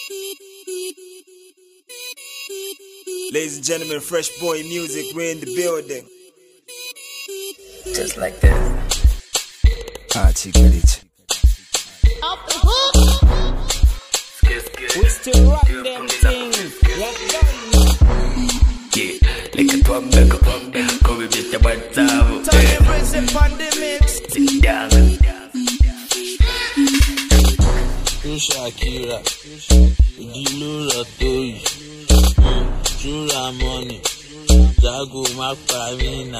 Ladies and gentlemen, Fresh Boy Music, we're in the building. Just like that. Off the hook. We still rock them things. Yeah, like a twambago, go with the batavo. Turn the prison on the mix. Sit down. Shakira, Dilura Toy, Jura Money, Jago Maparina,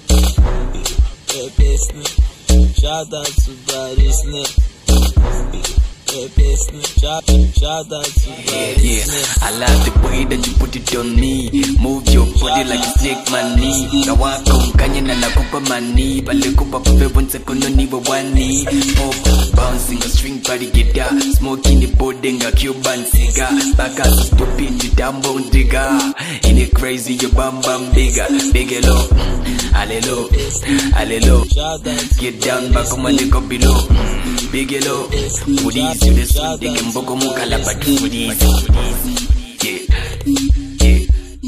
Pepesne, shout out to Barisne, Pepesne, shout out to Barisne. Yeah, I like the way that you put it on me. Move your body like a snake money. Nawako mkanya na nakupa mani. Bale kupa pupe once kono ni wawani. Pop, bouncing a string party guitar. Smoking the boarding a Cuban cigar. Back as a stupid, you damn bone digger. In it crazy, you bam bam bigger. Big hello, hallelujah, hallelujah. Get down back on my leg up below. Big hello, foodies, you the sun, they can book mukala but foodies. Yeah, yeah.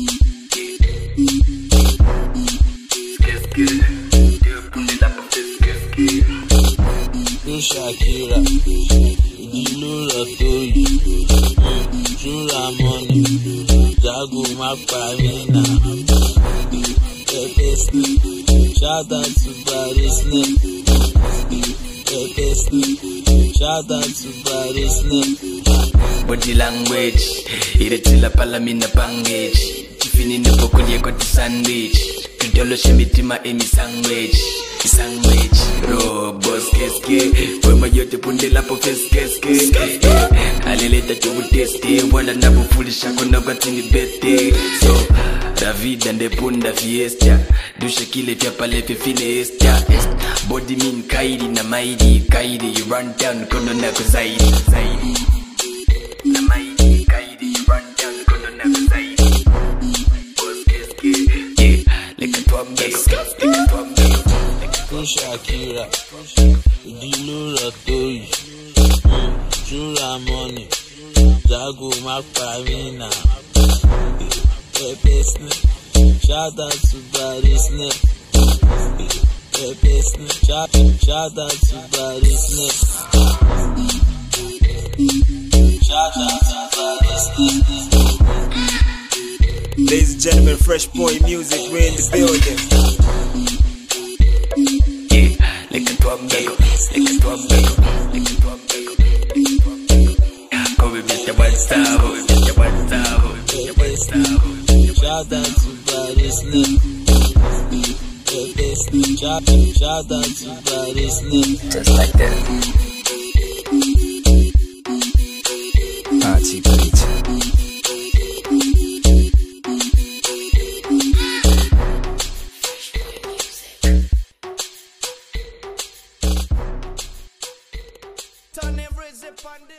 Shakira, Dilura Toy, Jura Money, Jago Maparina, Pepesne, shout out to Barisne, Pepesne, shout out to Barisne. Body language, iretila palamina pangage. Chifini nebo kulie kwa sandwich. Kidolo shemitima emi sandwich. Sandwich, robos keske. Wema yote punde lapo feskeske. Alileta chubu teste. Wala nabu fulisha kona batini bete. So, David and the punda fiesta. Dusha kile fya pale fya fiesta. Body mean kaidi na maidi. Kaidi you run down kono na kuzaidi. Na maidi kaidi you run down kono na kuzaidi. Boss keske. Yeah, like a twambago. Shakira, Dilura Toy, Jura Money, Jago Maparina, Pepesne, shout out to Barisne, Pepesne, shout out to Barisne, shout out to Barisne. Ladies and gentlemen, Fresh Boy Music, we're in the building. Like a twambago, like a twambago, like a twambago. Go with the batavo, the batavo, the batavo. Shout out to Barisne, Pepesne, shout out to Barisne. Just like that. Turn every zip on the